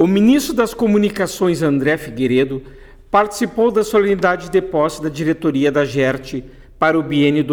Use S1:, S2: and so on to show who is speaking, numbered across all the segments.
S1: O ministro das Comunicações, André Figueiredo, participou da solenidade de posse da diretoria da GERT para o biênio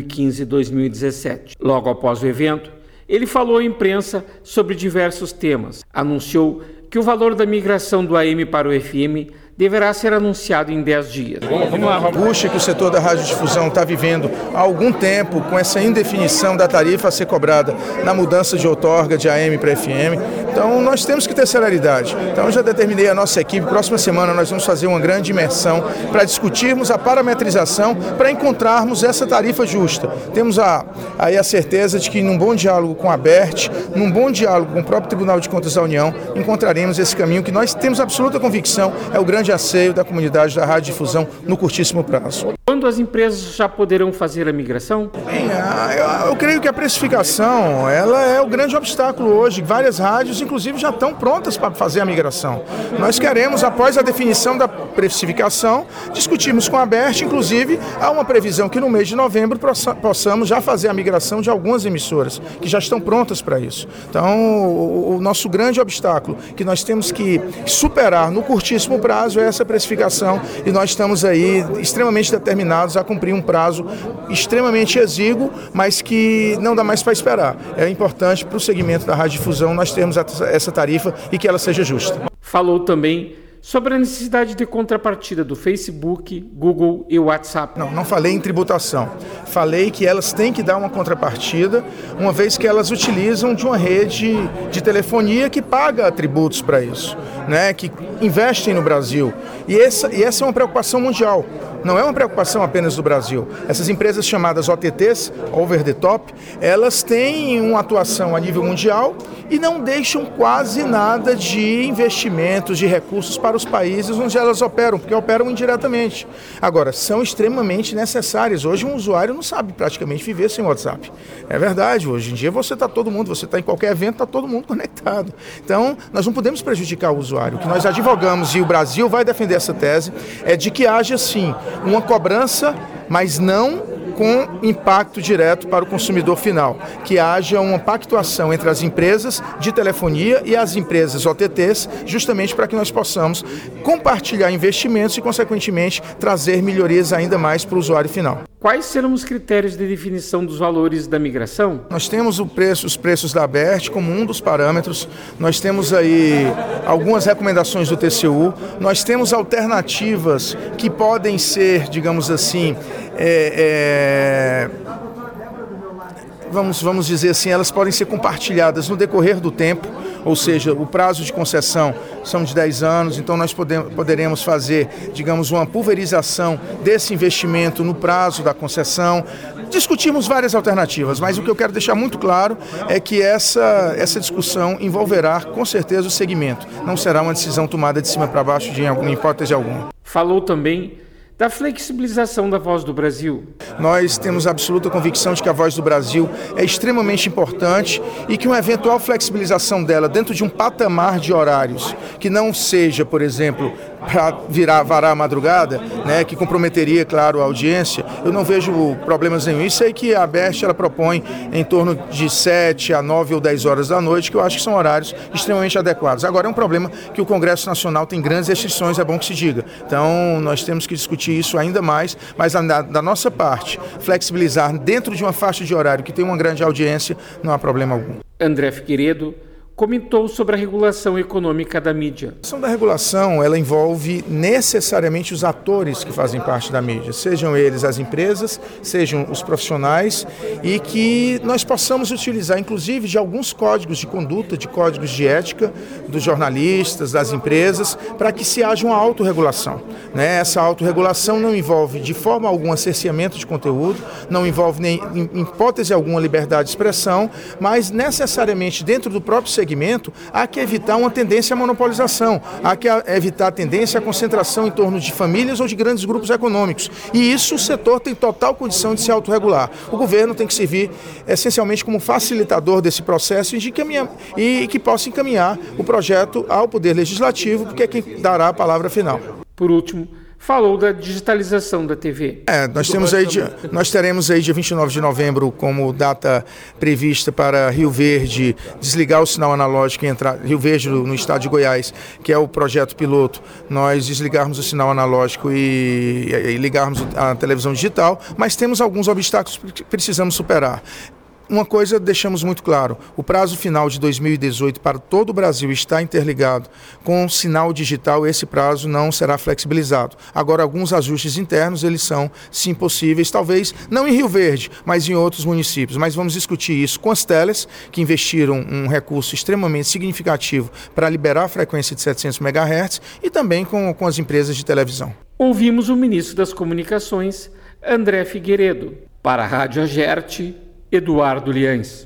S1: 2015-2017. Logo após o evento, ele falou à imprensa sobre diversos temas. Anunciou que o valor da migração do AM para o FM deverá ser anunciado em 10 dias.
S2: Uma angústia que o setor da radiodifusão está vivendo há algum tempo, com essa indefinição da tarifa a ser cobrada na mudança de outorga de AM para FM. Então nós temos que ter celeridade. Então eu já determinei a nossa equipe, próxima semana nós vamos fazer uma grande imersão para discutirmos a parametrização, para encontrarmos essa tarifa justa. Temos aí a certeza de que num bom diálogo com a ABERT, num bom diálogo com o próprio Tribunal de Contas da União, encontraremos esse caminho que nós temos absoluta convicção é o grande anseio da comunidade da radiodifusão no curtíssimo prazo.
S1: Quando as empresas já poderão fazer a migração?
S2: Bem, eu creio que a precificação ela é o grande obstáculo hoje. Várias rádios, inclusive, já estão prontas para fazer a migração. Nós queremos, após a definição da precificação, discutirmos com a ABERT, inclusive, há uma previsão que no mês de novembro possamos já fazer a migração de algumas emissoras, que já estão prontas para isso. Então, o nosso grande obstáculo que nós temos que superar no curtíssimo prazo é essa precificação e nós estamos aí extremamente determinados a cumprir um prazo extremamente exíguo, mas que não dá mais para esperar. É importante para o segmento da radiodifusão nós termos essa tarifa e que ela seja justa.
S1: Falou também sobre a necessidade de contrapartida do Facebook, Google e WhatsApp.
S2: Não falei em tributação. Falei que elas têm que dar uma contrapartida, uma vez que elas utilizam de uma rede de telefonia que paga tributos para isso, né? Que investem no Brasil. E essa é uma preocupação mundial. Não é uma preocupação apenas do Brasil. Essas empresas chamadas OTTs, Over the Top, elas têm uma atuação a nível mundial e não deixam quase nada de investimentos, de recursos para os países onde elas operam, porque operam indiretamente. Agora, são extremamente necessárias. Hoje um usuário não sabe praticamente viver sem WhatsApp. É verdade, hoje em dia você está em qualquer evento, está todo mundo conectado. Então, nós não podemos prejudicar o usuário. O que nós advogamos, e o Brasil vai defender essa tese, é de que haja sim uma cobrança, mas não com impacto direto para o consumidor final, que haja uma pactuação entre as empresas de telefonia e as empresas OTTs, justamente para que nós possamos compartilhar investimentos e, consequentemente, trazer melhorias ainda mais para o usuário final.
S1: Quais serão os critérios de definição dos valores da migração?
S2: Nós temos os preços da ABERT como um dos parâmetros, nós temos aí algumas recomendações do TCU, nós temos alternativas que podem ser, digamos assim, vamos dizer assim, elas podem ser compartilhadas no decorrer do tempo, ou seja, o prazo de concessão são de 10 anos, então nós poderemos fazer, digamos, uma pulverização desse investimento no prazo da concessão. Discutimos várias alternativas, mas o que eu quero deixar muito claro é que essa discussão envolverá, com certeza, o segmento. Não será uma decisão tomada de cima para baixo, em hipótese alguma.
S1: Falou também da flexibilização da Voz do Brasil.
S2: Nós temos absoluta convicção de que a Voz do Brasil é extremamente importante e que uma eventual flexibilização dela dentro de um patamar de horários que não seja, por exemplo, para varar a madrugada, né, que comprometeria, claro, a audiência, eu não vejo problemas nenhum. Isso aí que a ABERT ela propõe em torno de 7 a 9 ou 10 horas da noite, que eu acho que são horários extremamente adequados. Agora é um problema que o Congresso Nacional tem grandes restrições, é bom que se diga. Então nós temos que discutir isso ainda mais, mas da nossa parte, flexibilizar dentro de uma faixa de horário que tem uma grande audiência, não há problema algum.
S1: André Figueiredo comentou sobre a regulação econômica da mídia.
S2: A questão da regulação, ela envolve necessariamente os atores que fazem parte da mídia, sejam eles as empresas, sejam os profissionais, e que nós possamos utilizar, inclusive, de alguns códigos de conduta, de códigos de ética dos jornalistas, das empresas, para que se haja uma autorregulação, né? Essa autorregulação não envolve de forma alguma cerceamento de conteúdo, não envolve nem, em hipótese alguma, liberdade de expressão, mas necessariamente dentro do próprio segmento, há que evitar uma tendência à monopolização, há que evitar a tendência à concentração em torno de famílias ou de grandes grupos econômicos. E isso o setor tem total condição de se autorregular. O governo tem que servir essencialmente como facilitador desse processo e que possa encaminhar o projeto ao Poder Legislativo, porque é quem dará a palavra final.
S1: Por último, falou da digitalização da TV.
S2: Nós teremos aí dia 29 de novembro como data prevista para Rio Verde desligar o sinal analógico e entrar, Rio Verde no estado de Goiás, que é o projeto piloto, nós desligarmos o sinal analógico e ligarmos a televisão digital, mas temos alguns obstáculos que precisamos superar. Uma coisa deixamos muito claro, o prazo final de 2018 para todo o Brasil está interligado com sinal digital, esse prazo não será flexibilizado. Agora, alguns ajustes internos, eles são sim possíveis, talvez não em Rio Verde, mas em outros municípios. Mas vamos discutir isso com as teles, que investiram um recurso extremamente significativo para liberar a frequência de 700 MHz e também com as empresas de televisão.
S1: Ouvimos o ministro das Comunicações, André Figueiredo. Para a Rádio Agerte, Eduardo Liães.